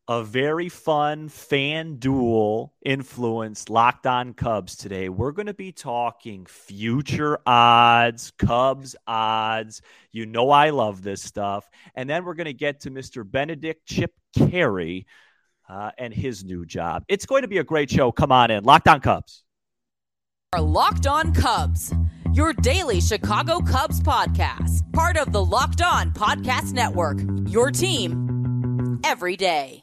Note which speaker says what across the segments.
Speaker 1: a very fun FanDuel influenced Locked On Cubs today. We're going to be talking future odds, Cubs odds. You know I love this stuff. And then we're going to get to Mr. Benedict Chip Carey and his new job. It's going to be a great show. Come on in. Locked On Cubs.
Speaker 2: Our Locked On Cubs, your daily Chicago Cubs podcast. Part of the Locked On Podcast Network, your team every day.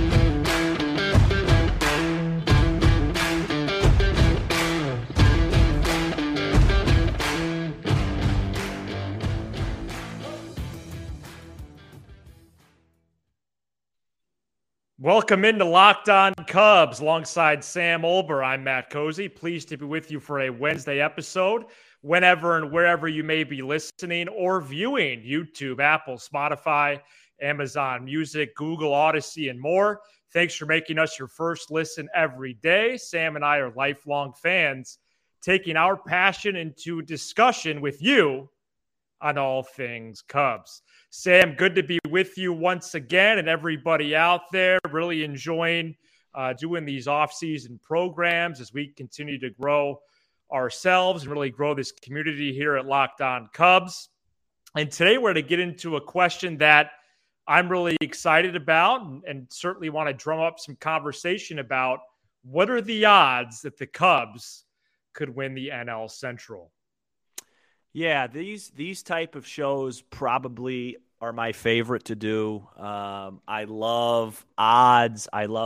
Speaker 3: Welcome into Locked On Cubs alongside Sam Olber. I'm Matt Cozy. Pleased to be with you for a Wednesday episode. Whenever and wherever you may be listening or viewing, YouTube, Apple, Spotify, Amazon Music, Google, Odyssey, and more. Thanks for making us your first listen every day. Sam and I are lifelong fans, taking our passion into discussion with you on all things Cubs. Sam, good to be with you once again, and everybody out there really enjoying doing these off-season programs as we continue to grow ourselves and really grow this community here at Locked On Cubs. And today we're going to get into a question that I'm really excited about and certainly want to drum up some conversation about. What are the odds that the Cubs could win the NL Central?
Speaker 1: Yeah, these type of shows probably are my favorite to do. I love odds.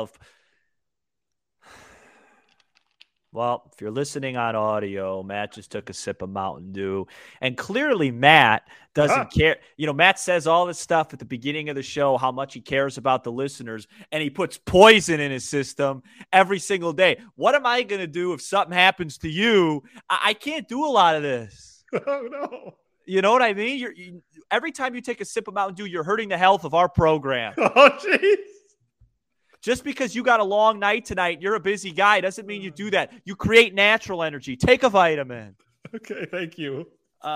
Speaker 1: Well, if you're listening on audio, Matt just took a sip of Mountain Dew. And clearly Matt doesn't care. You know, Matt says all this stuff at the beginning of the show, how much he cares about the listeners, and he puts poison in his system every single day. What am I going to do if something happens to you? I can't do a lot of this.
Speaker 3: Oh, no.
Speaker 1: You know what I mean? Every time you take a sip of Mountain Dew, you're hurting the health of our program.
Speaker 3: Oh, jeez.
Speaker 1: Just because you got a long night tonight, you're a busy guy, doesn't mean you do that. You create natural energy. Take a vitamin.
Speaker 3: Okay, thank you.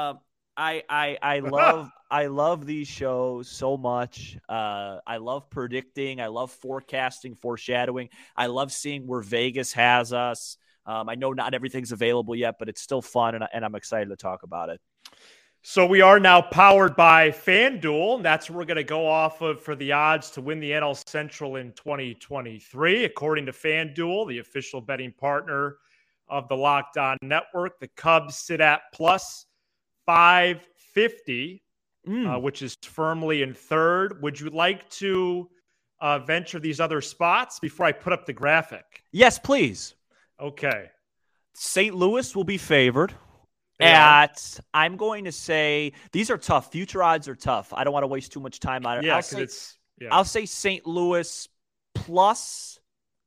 Speaker 1: I love these shows so much. I love predicting. I love forecasting, foreshadowing. I love seeing where Vegas has us. I know not everything's available yet, but it's still fun, and I'm excited to talk about it.
Speaker 3: So we are now powered by FanDuel, and that's what we're going to go off of for the odds to win the NL Central in 2023. According to FanDuel, the official betting partner of the Locked On Network, the Cubs sit at plus 550, which is firmly in third. Would you like to venture these other spots before I put up the graphic?
Speaker 1: Yes, please.
Speaker 3: Okay.
Speaker 1: St. Louis will be favored. I'm going to say these are tough. Future odds are tough. I don't want to waste too much time on it. I'll say St. Louis plus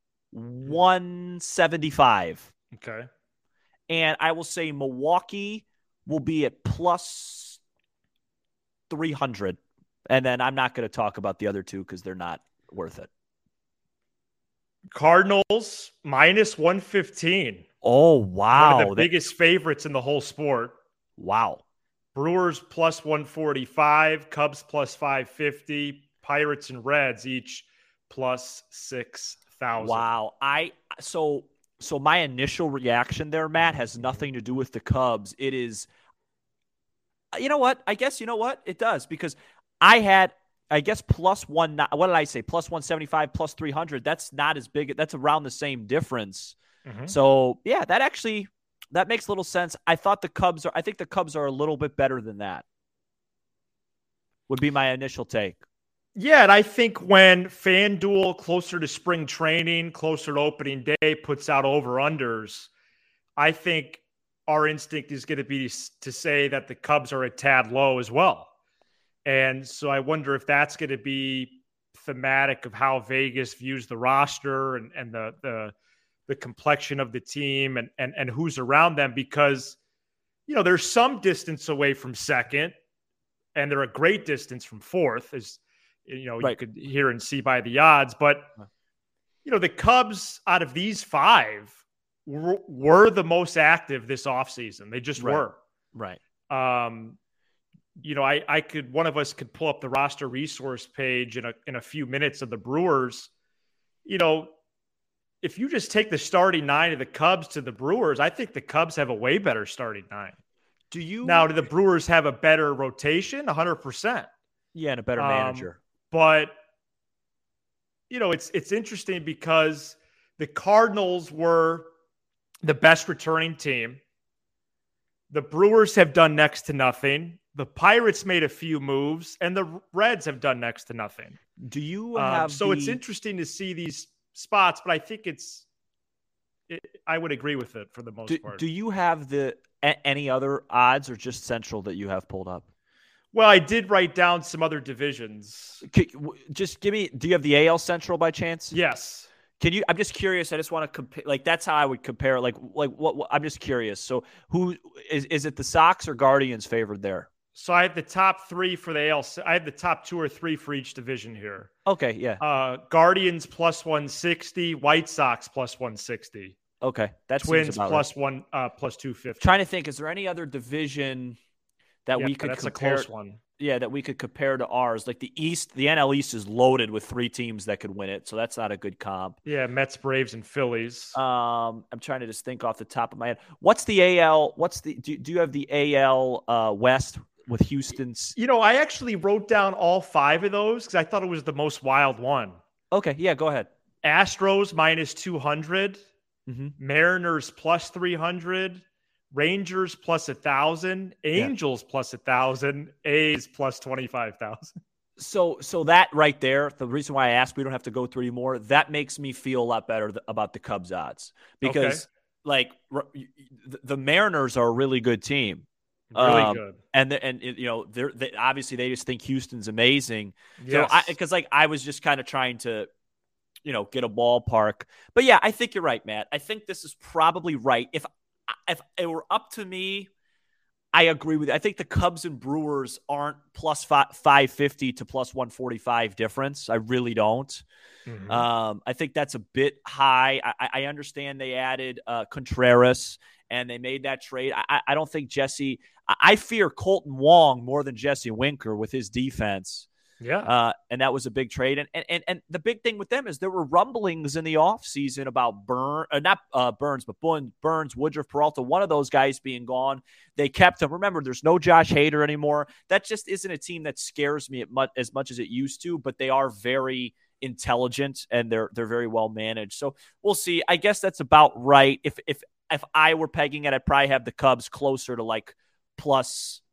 Speaker 1: 175.
Speaker 3: Okay.
Speaker 1: And I will say Milwaukee will be at plus 300. And then I'm not going to talk about the other two because they're not worth it.
Speaker 3: Cardinals minus 115.
Speaker 1: Oh, wow.
Speaker 3: One of the biggest favorites in the whole sport.
Speaker 1: Wow.
Speaker 3: Brewers plus 145, Cubs plus 550, Pirates and Reds each plus 6,000.
Speaker 1: Wow. So my initial reaction there, Matt, has nothing to do with the Cubs. It is, you know what? I guess, you know what? It does, because plus one, what did I say? Plus 175, plus 300. That's not as big. That's around the same difference. Mm-hmm. So yeah, that makes a little sense. I think the Cubs are a little bit better than that. Would be my initial take.
Speaker 3: Yeah, and I think when FanDuel, closer to spring training, closer to opening day, puts out over-unders, I think our instinct is going to be to say that the Cubs are a tad low as well. And so I wonder if that's going to be thematic of how Vegas views the roster and the complexion of the team and who's around them, because, you know, there's some distance away from second and they're a great distance from fourth, as you know, right. You could hear and see by the odds. But, you know, the Cubs out of these five were the most active this offseason. They just were.
Speaker 1: Right.
Speaker 3: You know, one of us could pull up the roster resource page in a few minutes of the Brewers you know, if you just take the starting 9 of the Cubs to the Brewers, I think the Cubs have a way better starting 9. Do the Brewers have a better rotation? 100%.
Speaker 1: Yeah, and a better manager.
Speaker 3: But, it's interesting because the Cardinals were the best returning team. The Brewers have done next to nothing. The Pirates made a few moves, and the Reds have done next to nothing.
Speaker 1: Do you have
Speaker 3: it's interesting to see these spots, but I think I would agree with it for the most part.
Speaker 1: Do you have any other odds or just Central that you have pulled up?
Speaker 3: Well, I did write down some other divisions.
Speaker 1: Just give me. Do you have the AL Central by chance?
Speaker 3: Yes.
Speaker 1: Can you? I'm just curious. I just want to compare. Like that's how I would compare. Like what? I'm just curious. So who is it? The Sox or Guardians favored there?
Speaker 3: So I have the top 3 for the AL. I have the top 2 or 3 for each division here.
Speaker 1: Okay, yeah.
Speaker 3: Guardians plus 160, White Sox plus 160.
Speaker 1: Okay, that's
Speaker 3: Twins plus right. Plus 250.
Speaker 1: Trying to think, is there any other division that we could
Speaker 3: that's
Speaker 1: compare?
Speaker 3: That's a close one.
Speaker 1: Yeah, that we could compare to ours. Like the East, the NL East is loaded with 3 teams that could win it, so that's not a good comp.
Speaker 3: Yeah, Mets, Braves, and Phillies.
Speaker 1: I'm trying to just think off the top of my head. What's the AL? Do you have the AL West with Houston's?
Speaker 3: I actually wrote down all 5 of those because I thought it was the most wild one.
Speaker 1: Okay, yeah, go ahead.
Speaker 3: Astros minus 200,
Speaker 1: mm-hmm.
Speaker 3: Mariners plus 300, Rangers plus 1,000, Angels plus 1,000, A's plus 25,000.
Speaker 1: So that right there, the reason why I asked, we don't have to go through anymore. That makes me feel a lot better about the Cubs odds because the Mariners are a really good team.
Speaker 3: Really good.
Speaker 1: And they obviously they just think Houston's amazing.
Speaker 3: Yes.
Speaker 1: So because I was just kind of trying to, get a ballpark. But yeah, I think you're right, Matt. I think this is probably right. If it were up to me, I agree with you. I think the Cubs and Brewers aren't plus 550 to plus 145 difference. I really don't.
Speaker 3: Mm-hmm.
Speaker 1: I think that's a bit high. I understand they added Contreras and they made that trade. I don't think Jesse – I fear Colton Wong more than Jesse Winker with his defense.
Speaker 3: Yeah.
Speaker 1: And that was a big trade. And the big thing with them is there were rumblings in the offseason about Burns, Woodruff, Peralta, one of those guys being gone. They kept him. Remember, there's no Josh Hader anymore. That just isn't a team that scares me as much as it used to, but they are very intelligent and they're very well managed. So we'll see. I guess that's about right. If I were pegging it, I'd probably have the Cubs closer to like plus,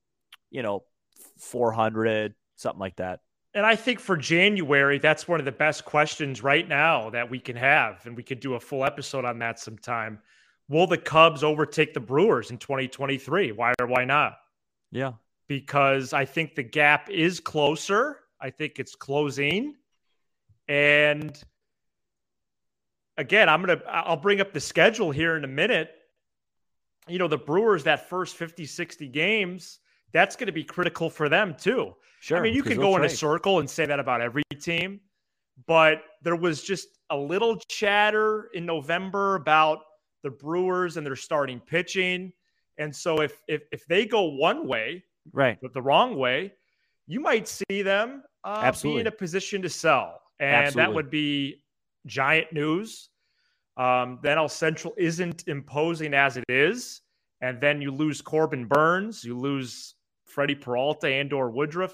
Speaker 1: 400, something like that.
Speaker 3: And I think for January, that's one of the best questions right now that we can have. And we could do a full episode on that sometime. Will the Cubs overtake the Brewers in 2023? Why or why not?
Speaker 1: Yeah.
Speaker 3: Because I think the gap is closer. I think it's closing. And again, I'll bring up the schedule here in a minute. The Brewers, that first 50, 60 games, that's going to be critical for them too.
Speaker 1: Sure.
Speaker 3: I mean, you can go in a circle and say that about every team, but there was just a little chatter in November about the Brewers and their starting pitching. And so if they go one way,
Speaker 1: right,
Speaker 3: but the wrong way, you might see them be in a position to sell. And that would be giant news. The NL Central isn't imposing as it is. And then you lose Corbin Burns, you lose Freddie Peralta and or Woodruff.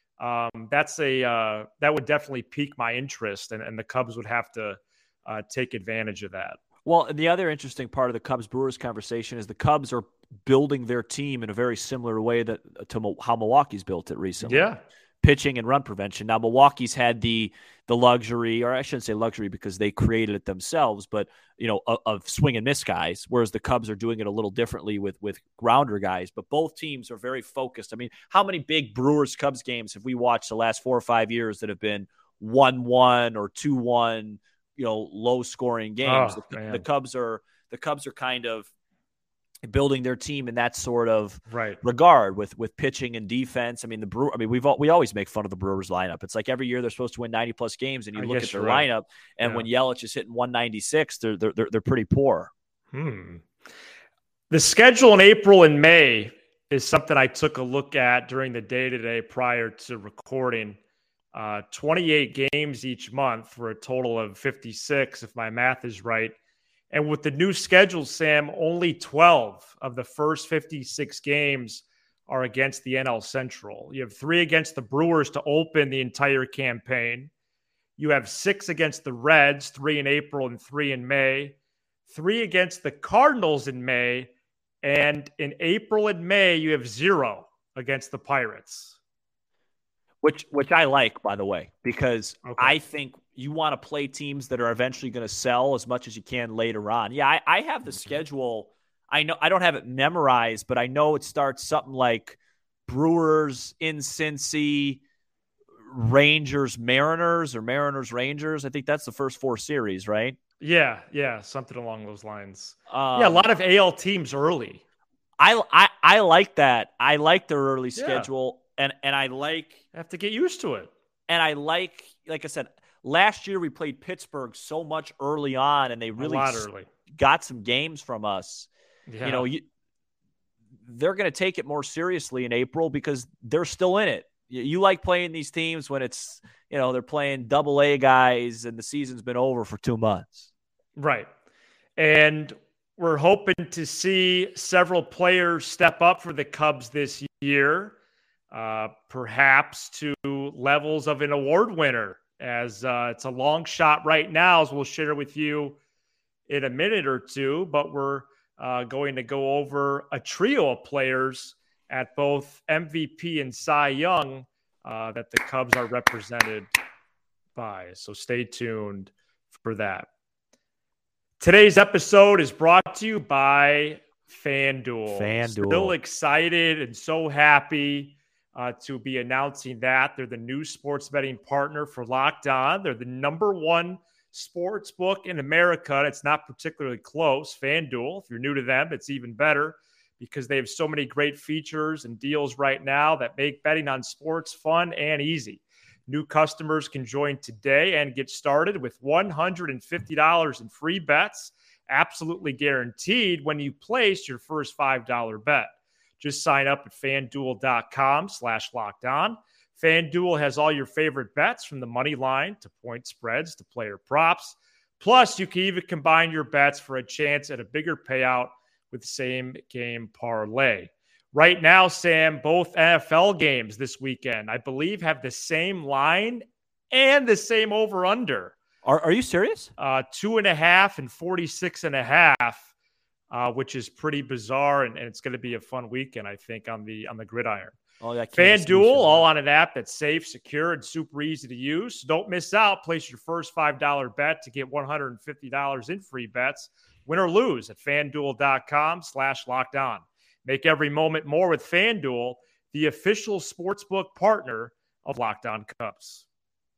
Speaker 3: That would definitely pique my interest, and the Cubs would have to take advantage of that.
Speaker 1: Well, and the other interesting part of the Cubs-Brewers conversation is the Cubs are building their team in a very similar way to how Milwaukee's built it recently.
Speaker 3: Yeah.
Speaker 1: Pitching and run prevention. Now, Milwaukee's had the luxury, or I shouldn't say luxury because they created it themselves, but, of swing and miss guys, whereas the Cubs are doing it a little differently with grounder guys. But both teams are very focused. I mean, how many big Brewers-Cubs games have we watched the last 4 or 5 years that have been 1-1 or 2-1, low-scoring games? The Cubs are kind of building their team in that sort of regard with pitching and defense. I mean, we always make fun of the Brewers lineup. It's like every year they're supposed to win 90+ games, and you look at their lineup, and when Yelich is hitting 196, they're pretty poor.
Speaker 3: The schedule in April and May is something I took a look at during the day today prior to recording. 28 games each month for a total of 56, if my math is right. And with the new schedule, Sam, only 12 of the first 56 games are against the NL Central. You have 3 against the Brewers to open the entire campaign. You have 6 against the Reds, 3 in April and 3 in May. 3 against the Cardinals in May. And in April and May, you have 0 against the Pirates.
Speaker 1: Which I like, by the way, because I think you want to play teams that are eventually going to sell as much as you can later on. Yeah, I have the schedule. I know I don't have it memorized, but I know it starts something like Brewers in Cincy, Rangers, Mariners, or Mariners, Rangers. I think that's the first 4 series, right?
Speaker 3: Yeah, something along those lines. A lot of AL teams early.
Speaker 1: I like that. I like their early schedule. And I like
Speaker 3: – have to get used to it.
Speaker 1: And I like I said, last year we played Pittsburgh so much early on, and they really got some games from us.
Speaker 3: Yeah.
Speaker 1: You know, they're going to take it more seriously in April because they're still in it. You like playing these teams when it's, you know, they're playing AA guys and the season's been over for 2 months.
Speaker 3: Right. And we're hoping to see several players step up for the Cubs this year. Perhaps to levels of an award winner, as it's a long shot right now, as we'll share with you in a minute or two. But we're going to go over a trio of players at both MVP and Cy Young that the Cubs are represented by. So stay tuned for that. Today's episode is brought to you by FanDuel. Still excited and so happy to be announcing that. They're the new sports betting partner for Locked On. They're the number 1 sports book in America. It's not particularly close. FanDuel, if you're new to them, it's even better because they have so many great features and deals right now that make betting on sports fun and easy. New customers can join today and get started with $150 in free bets, absolutely guaranteed when you place your first $5 bet. Just sign up at FanDuel.com/lockedon. FanDuel has all your favorite bets from the money line to point spreads to player props. Plus, you can even combine your bets for a chance at a bigger payout with same game parlay. Right now, Sam, both NFL games this weekend, I believe, have the same line and the same over-under.
Speaker 1: Are you serious?
Speaker 3: 2.5 and 46.5. Which is pretty bizarre, and it's going to be a fun weekend, I think, on the gridiron. FanDuel, all on an app that's safe, secure, and super easy to use. So don't miss out. Place your first $5 bet to get $150 in free bets, win or lose, at FanDuel.com/lockedon. Make every moment more with FanDuel, the official sportsbook partner of Locked On Cubs.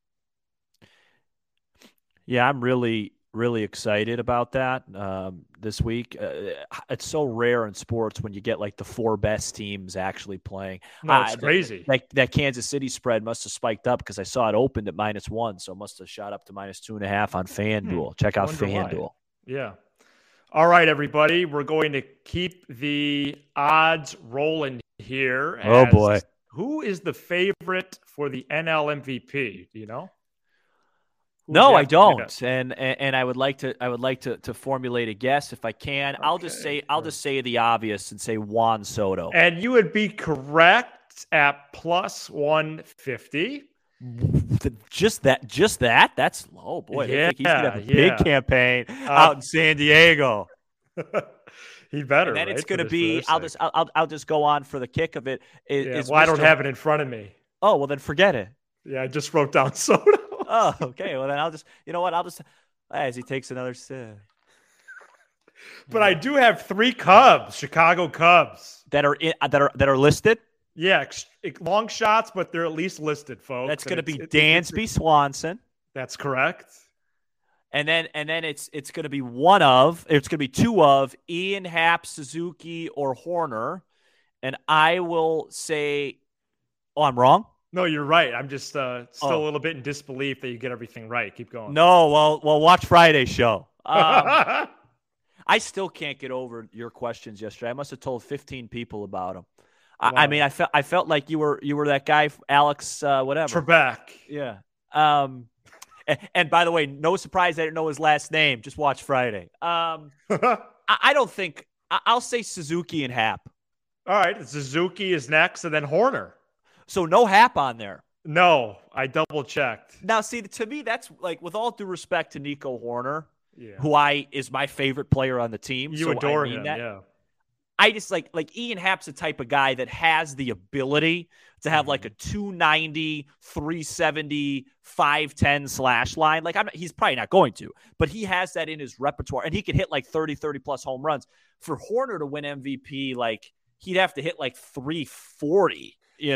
Speaker 1: Yeah, I'm really excited about that this week. It's so rare in sports when you get like the 4 best teams actually playing.
Speaker 3: No, it's crazy.
Speaker 1: That Kansas City spread must have spiked up because I saw it opened at -1, so it must have shot up to -2.5 on FanDuel. Check out FanDuel.
Speaker 3: Why. Yeah. All right, everybody. We're going to keep the odds rolling here.
Speaker 1: Oh, boy.
Speaker 3: Who is the favorite for the NL MVP? Do you know?
Speaker 1: No, I don't, and I would like to formulate a guess if I can. Okay. I'll just say the obvious and say Juan Soto.
Speaker 3: And you would be correct at +150.
Speaker 1: Just that. That's boy.
Speaker 3: Yeah,
Speaker 1: he's gonna have a big campaign out in San Diego.
Speaker 3: He better.
Speaker 1: And then it's going to be. I'll just go on for the kick of it.
Speaker 3: I don't have it in front of me.
Speaker 1: Oh well, then forget it.
Speaker 3: Yeah, I just wrote down Soto.
Speaker 1: Oh, okay. Well, then I'll just, as he takes another sip.
Speaker 3: But I do have 3 Cubs, Chicago Cubs,
Speaker 1: that are listed.
Speaker 3: Yeah, long shots, but they're at least listed, folks.
Speaker 1: That's going to be Dansby Swanson.
Speaker 3: That's correct.
Speaker 1: And then it's going to be one of, it's going to be 2 of Ian Happ, Suzuki, or Horner. And I will say, I'm wrong.
Speaker 3: No, you're right. I'm just still a little bit in disbelief that you get everything right. Keep going.
Speaker 1: No, well, watch Friday's show. I still can't get over your questions yesterday. I must have told 15 people about them. I mean, I felt like you were that guy, Alex, whatever.
Speaker 3: Trebek.
Speaker 1: Yeah. And by the way, no surprise I didn't know his last name. Just watch Friday. I don't think I'll say Suzuki and Happ.
Speaker 3: All right, Suzuki is next, and then Horner.
Speaker 1: So no Happ on there.
Speaker 3: No, I double checked.
Speaker 1: Now, see, to me, that's like, with all due respect to Nico Horner,
Speaker 3: Yeah.
Speaker 1: who is my favorite player on the team.
Speaker 3: You
Speaker 1: so
Speaker 3: adore
Speaker 1: I mean
Speaker 3: him,
Speaker 1: that.
Speaker 3: yeah.
Speaker 1: I just like Ian Happ's the type of guy that has the ability to have like a 290, 370, 510 slash line. Like, he's probably not going to, but he has that in his repertoire, and he can hit like 30 plus home runs. For Horner to win MVP, like, he'd have to hit like 340.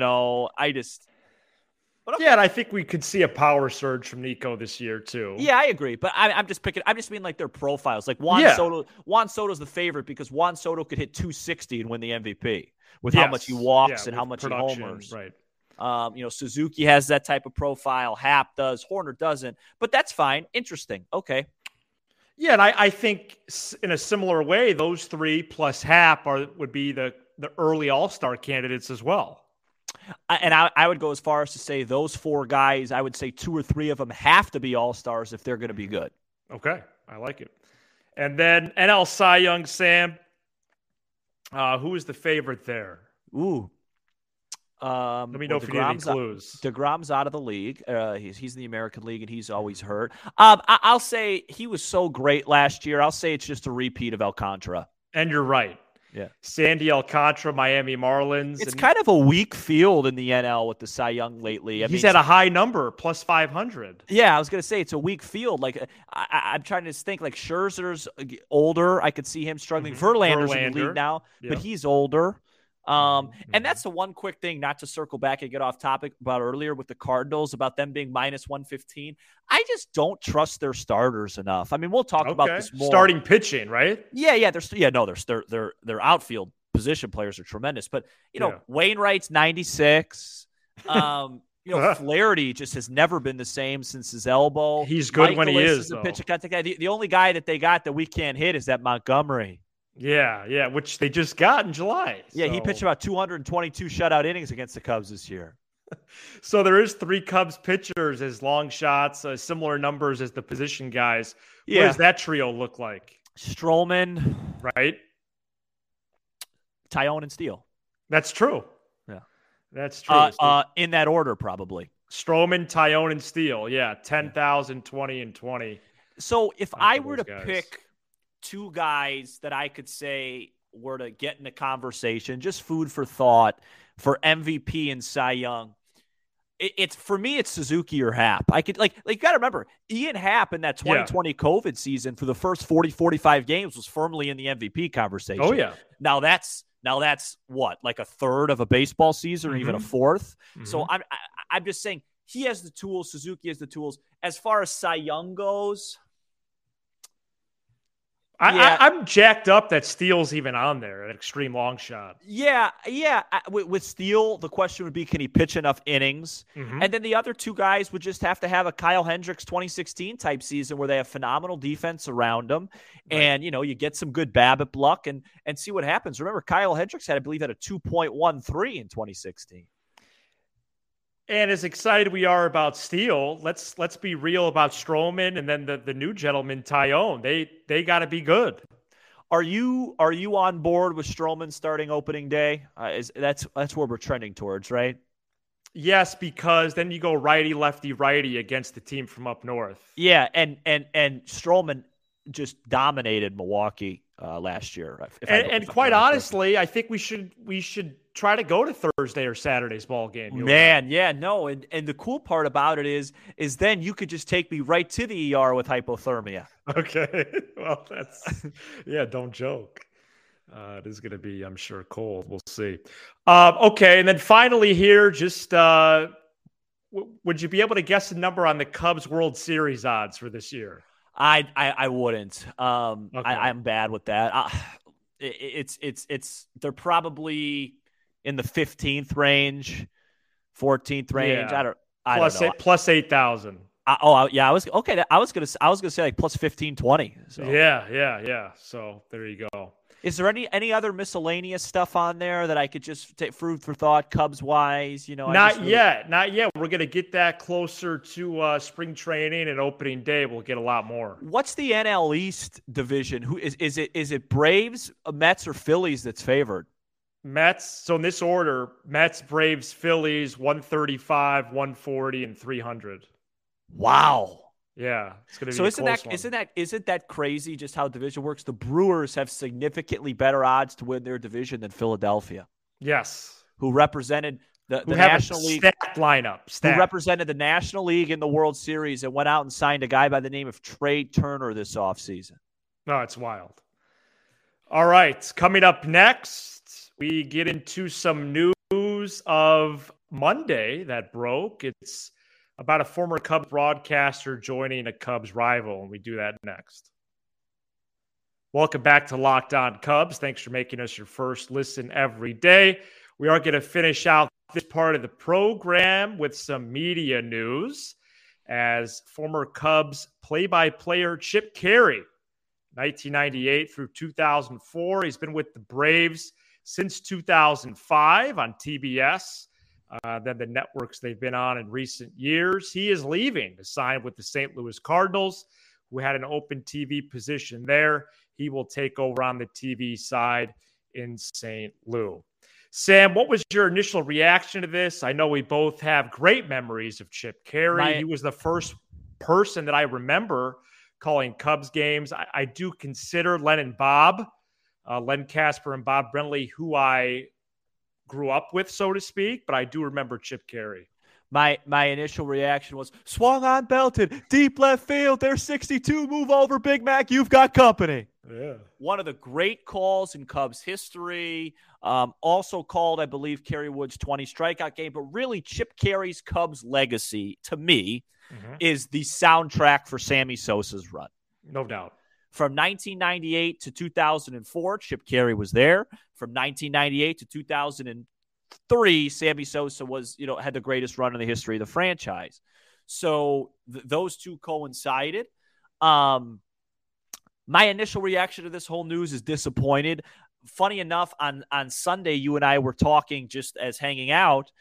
Speaker 1: But okay.
Speaker 3: Yeah, and I think we could see a power surge from Nico this year too.
Speaker 1: Yeah, I agree. But I'm just mean like their profiles. Like Juan Soto's the favorite because Juan Soto could hit 260 and win the MVP with how much he walks and how much he homers.
Speaker 3: Right.
Speaker 1: Suzuki has that type of profile. Happ does. Horner doesn't. But that's fine. Interesting. Okay.
Speaker 3: Yeah, and I think in a similar way, those three plus Happ would be the early All-Star candidates as well.
Speaker 1: And I would go as far as to say those four guys, I would say 2 or 3 of them have to be all-stars if they're going to be good.
Speaker 3: Okay, I like it. And then NL Cy Young, Sam. Who is the favorite there?
Speaker 1: Ooh.
Speaker 3: Let me know if you need any clues.
Speaker 1: DeGrom's out of the league. He's in the American League, and he's always hurt. I'll say he was so great last year. I'll say it's just a repeat of Alcantara.
Speaker 3: And you're right.
Speaker 1: Yeah.
Speaker 3: Sandy Alcantara, Miami Marlins.
Speaker 1: It's kind of a weak field in the NL with the Cy Young lately.
Speaker 3: He's at a high number, plus 500.
Speaker 1: Yeah, I was going to say it's a weak field. Like I'm trying to think, like Scherzer's older. I could see him struggling. Verlander's in the league now, but he's older. And that's the one quick thing, not to circle back and get off topic about earlier with the Cardinals, about them being minus 115. I just don't trust their starters enough. I mean, we'll talk about this more.
Speaker 3: Starting pitching, right?
Speaker 1: Yeah. Their outfield position players are tremendous, but Wainwright's 96. Flaherty just has never been the same since his elbow.
Speaker 3: He's good when he is
Speaker 1: the pitch guy. The only guy that they got that we can't hit is that Montgomery.
Speaker 3: Yeah, which they just got in July.
Speaker 1: Yeah, he pitched about 222 shutout innings against the Cubs this year.
Speaker 3: So there is 3 Cubs pitchers as long shots, similar numbers as the position guys. Yeah. What does that trio look like?
Speaker 1: Stroman.
Speaker 3: Right.
Speaker 1: Taillon and Steele.
Speaker 3: That's true.
Speaker 1: Yeah.
Speaker 3: That's true.
Speaker 1: In that order, probably.
Speaker 3: Stroman, Taillon, and Steele. Yeah, 10,000, 20, and 20.
Speaker 1: So if I were to pick 2 guys that I could say were to get in the conversation, just food for thought for MVP and Cy Young, it's for me, it's Suzuki or Happ. I could you got to remember, Ian Happ in that 2020 COVID season for the first 40-45 games was firmly in the MVP conversation.
Speaker 3: Oh yeah.
Speaker 1: Now that's what, like a third of a baseball season or even a fourth. So I'm just saying he has the tools. Suzuki has the tools. As far as Cy Young goes,
Speaker 3: I'm jacked up that Steele's even on there, an extreme long shot.
Speaker 1: Yeah. With Steele, the question would be, can he pitch enough innings? And then the other 2 guys would just have to have a Kyle Hendricks 2016 type season where they have phenomenal defense around them. Right. And, you get some good BABIP luck and see what happens. Remember, Kyle Hendricks had a 2.13 in 2016.
Speaker 3: And as excited we are about Steele, let's be real about Stroman and then the new gentleman, Taillon. They got to be good.
Speaker 1: Are you on board with Stroman starting opening day? That's where we're trending towards, right?
Speaker 3: Yes, because then you go righty, lefty, righty against the team from up north.
Speaker 1: Yeah, and Stroman just dominated Milwaukee last year.
Speaker 3: And quite honestly, I think we should try to go to Thursday or Saturday's ball game.
Speaker 1: Man, yeah, no. And the cool part about it is then you could just take me right to the ER with hypothermia.
Speaker 3: Okay. Well, don't joke. It is going to be, I'm sure, cold. We'll see. Okay. And then finally here, just would you be able to guess a number on the Cubs World Series odds for this year?
Speaker 1: I wouldn't. Okay. I'm bad with that. They're probably in the 15th range, 14th range.
Speaker 3: Yeah.
Speaker 1: I don't know.
Speaker 3: Plus 8,000.
Speaker 1: I was okay. I was gonna say like plus 15, 20. So.
Speaker 3: Yeah. So there you go.
Speaker 1: Is there any other miscellaneous stuff on there that I could just take food for thought, Cubs wise?
Speaker 3: Not yet. We're gonna get that closer to spring training and opening day. We'll get a lot more.
Speaker 1: What's the NL East division? Who is it? Is it Braves, Mets, or Phillies that's favored?
Speaker 3: Mets. So in this order: Mets, Braves, Phillies, 135, 140, and 300.
Speaker 1: Wow.
Speaker 3: Yeah, it's going to be
Speaker 1: so. Isn't that crazy? Just how division works. The Brewers have significantly better odds to win their division than Philadelphia.
Speaker 3: Yes,
Speaker 1: who represented the
Speaker 3: who
Speaker 1: National League
Speaker 3: lineup?
Speaker 1: Who represented the National League in the World Series and went out and signed a guy by the name of Trey Turner this offseason.
Speaker 3: No, it's wild. All right, coming up next, we get into some news of Monday that broke. It's about a former Cubs broadcaster joining a Cubs rival, and we do that next. Welcome back to Locked On Cubs. Thanks for making us your first listen every day. We are going to finish out this part of the program with some media news as former Cubs play-by-player Chip Caray, 1998 through 2004. He's been with the Braves since 2005 on TBS. Than the networks they've been on in recent years. He is leaving to sign with the St. Louis Cardinals, who had an open TV position there. He will take over on the TV side in St. Louis. Sam, what was your initial reaction to this? I know we both have great memories of Chip Caray. He was the first person that I remember calling Cubs games. I do consider Len and Bob, Len Kasper and Bob Brenly, who I grew up with, so to speak, but I do remember Chip Caray.
Speaker 1: My initial reaction was swung on, belted, deep left field. There's 62. Move over, Big Mac. You've got company.
Speaker 3: Yeah.
Speaker 1: One of the great calls in Cubs history. Also called, I believe, Kerry Wood's 20 strikeout game. But really, Chip Caray's Cubs legacy, to me, is the soundtrack for Sammy Sosa's run.
Speaker 3: No doubt.
Speaker 1: From 1998 to 2004, Chip Caray was there. From 1998 to 2003, Sammy Sosa had the greatest run in the history of the franchise. So those two coincided. My initial reaction to this whole news is disappointed. Funny enough, on Sunday, you and I were talking just as hanging out,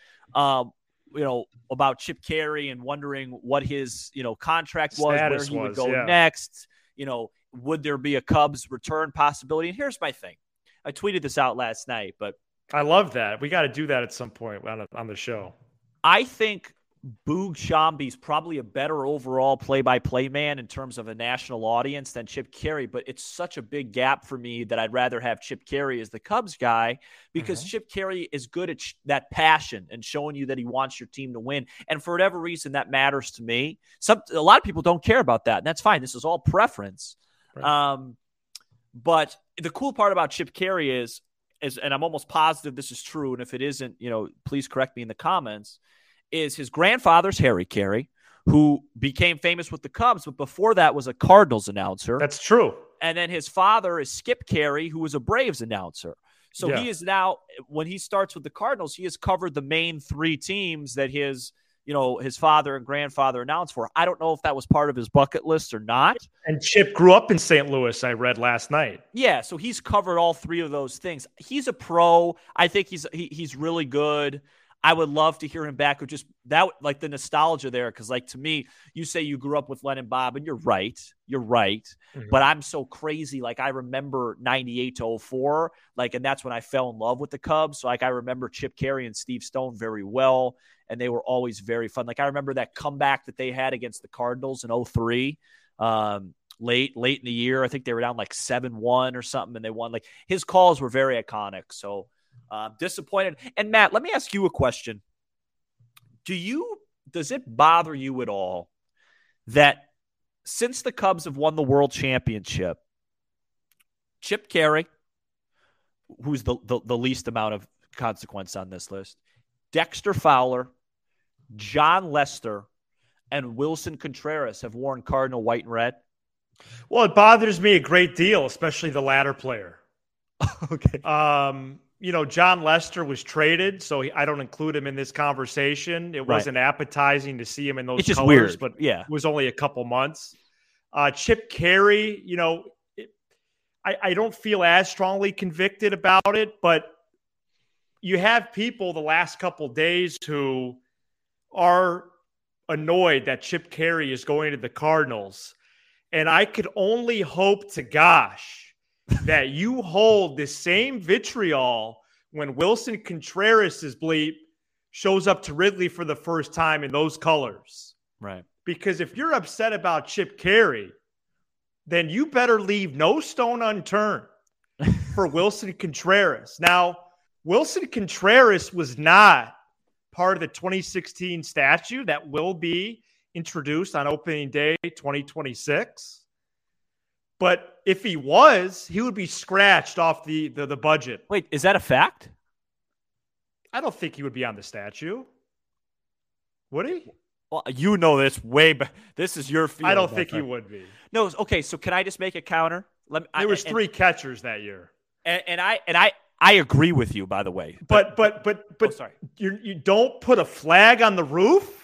Speaker 1: about Chip Caray and wondering what his, contract was, where he would go next. Would there be a Cubs return possibility? And here's my thing. I tweeted this out last night, but
Speaker 3: I love that. We got to do that at some point on the show.
Speaker 1: I think Boog Sciambi's probably a better overall play-by-play man in terms of a national audience than Chip Caray, but it's such a big gap for me that I'd rather have Chip Caray as the Cubs guy because Chip Caray is good at that passion and showing you that he wants your team to win. And for whatever reason, that matters to me. A lot of people don't care about that, and that's fine. This is all preference. Right. But the cool part about Chip Caray is, and I'm almost positive this is true, and if it isn't, please correct me in the comments, is his grandfather's Harry Caray, who became famous with the Cubs, but before that was a Cardinals announcer.
Speaker 3: That's true.
Speaker 1: And then his father is Skip Caray, who was a Braves announcer. So he is now, when he starts with the Cardinals, he has covered the main three teams that his father and grandfather announced for. I don't know if that was part of his bucket list or not.
Speaker 3: And Chip grew up in St. Louis, I read last night.
Speaker 1: Yeah, so he's covered all three of those things. He's a pro. I think he's really good. I would love to hear him back with just that, like the nostalgia there. Because, to me, you say you grew up with Len and Bob, and you're right. But I'm so crazy. I remember 98 to 04, and that's when I fell in love with the Cubs. So, I remember Chip Caray and Steve Stone very well, and they were always very fun. I remember that comeback that they had against the Cardinals in 03, late in the year. I think they were down 7-1 or something, and they won. His calls were very iconic. So, disappointed. And Matt, let me ask you a question. Does it bother you at all that since the Cubs have won the World Championship, Chip Caray, who's the least amount of consequence on this list, Dexter Fowler, John Lester, and Wilson Contreras have worn Cardinal white and red?
Speaker 3: Well, it bothers me a great deal, especially the latter player.
Speaker 1: Okay.
Speaker 3: John Lester was traded, so I don't include him in this conversation. It wasn't appetizing to see him in those
Speaker 1: it's just
Speaker 3: colors,
Speaker 1: weird.
Speaker 3: but
Speaker 1: yeah,
Speaker 3: it was only a couple months. Chip Carey, I don't feel as strongly convicted about it, but you have people the last couple days who are annoyed that Chip Carey is going to the Cardinals. And I could only hope to gosh that you hold the same vitriol when Wilson Contreras' bleep shows up to Wrigley for the first time in those colors.
Speaker 1: Right.
Speaker 3: Because if you're upset about Chip Carey, then you better leave no stone unturned for Wilson Contreras. Now, Wilson Contreras was not part of the 2016 statue that will be introduced on opening day 2026. But if he was, he would be scratched off the budget.
Speaker 1: Wait, is that a fact?
Speaker 3: I don't think he would be on the statue. Would he?
Speaker 1: Well, you know this way, but this is your field.
Speaker 3: I don't think he would be.
Speaker 1: No, okay. So can I just make a counter?
Speaker 3: There was three catchers that year,
Speaker 1: and I agree with you. By the way,
Speaker 3: but
Speaker 1: sorry,
Speaker 3: you don't put a flag on the roof.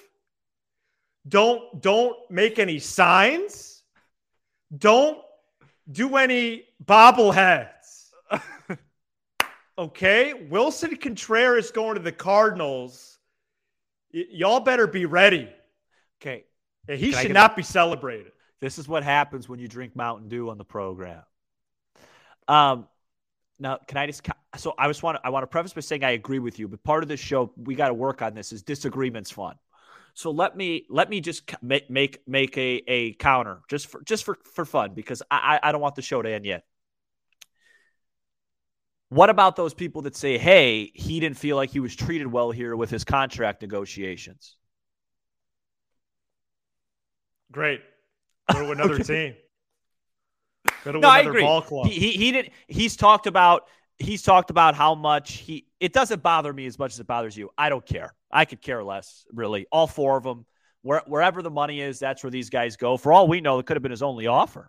Speaker 3: Don't make any signs. Don't do any bobbleheads. Okay, Wilson Contreras going to the Cardinals. Y'all better be ready.
Speaker 1: Okay.
Speaker 3: He should not be celebrated.
Speaker 1: This is what happens when you drink Mountain Dew on the program. Now, can I just – so I want to preface by saying I agree with you, but part of this show, we got to work on this, is disagreement's fun. So let me just make a counter just for fun, because I don't want the show to end yet. What about those people that say, hey, he didn't feel like he was treated well here with his contract negotiations?
Speaker 3: Great. Go to another team. Go to
Speaker 1: no, I
Speaker 3: another
Speaker 1: agree.
Speaker 3: Ball club.
Speaker 1: He did. He's talked about how much it doesn't bother me as much as it bothers you. I don't care. I could care less, really. All four of them, wherever the money is, that's where these guys go. For all we know, it could have been his only offer.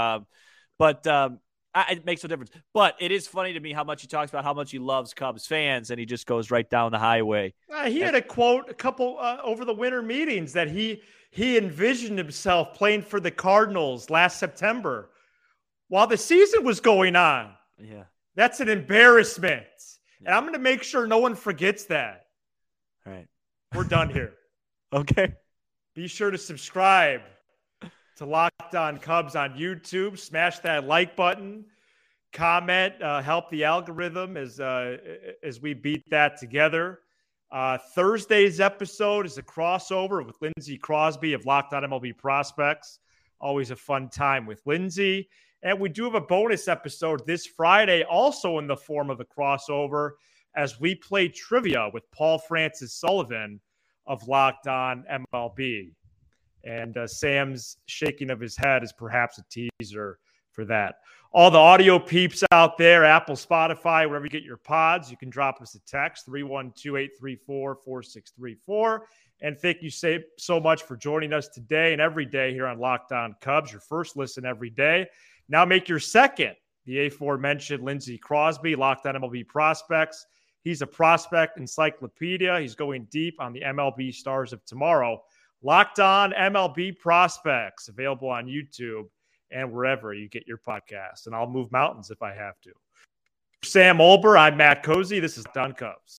Speaker 1: It makes no difference. But it is funny to me how much he talks about how much he loves Cubs fans, and he just goes right down the highway.
Speaker 3: He had a quote a couple over the winter meetings that he envisioned himself playing for the Cardinals last September while the season was going on.
Speaker 1: Yeah.
Speaker 3: That's an embarrassment. And I'm going to make sure no one forgets that.
Speaker 1: All right.
Speaker 3: We're done here.
Speaker 1: Okay.
Speaker 3: Be sure to subscribe to Locked On Cubs on YouTube. Smash that like button. Comment. Help the algorithm as we beat that together. Thursday's episode is a crossover with Lindsey Crosby of Locked On MLB Prospects. Always a fun time with Lindsey. And we do have a bonus episode this Friday, also in the form of a crossover, as we play trivia with Paul Francis Sullivan of Locked On MLB. And Sam's shaking of his head is perhaps a teaser for that. All the audio peeps out there, Apple, Spotify, wherever you get your pods, you can drop us a text, 312-834-4634. And thank you so much for joining us today and every day here on Locked On Cubs, your first listen every day. Now make your second, the aforementioned Lindsey Crosby, Locked On MLB Prospects. He's a prospect encyclopedia. He's going deep on the MLB stars of tomorrow. Locked On MLB Prospects, available on YouTube and wherever you get your podcasts. And I'll move mountains if I have to. For Sam Olber, I'm Matt Cozy. This is Locked On Cubs.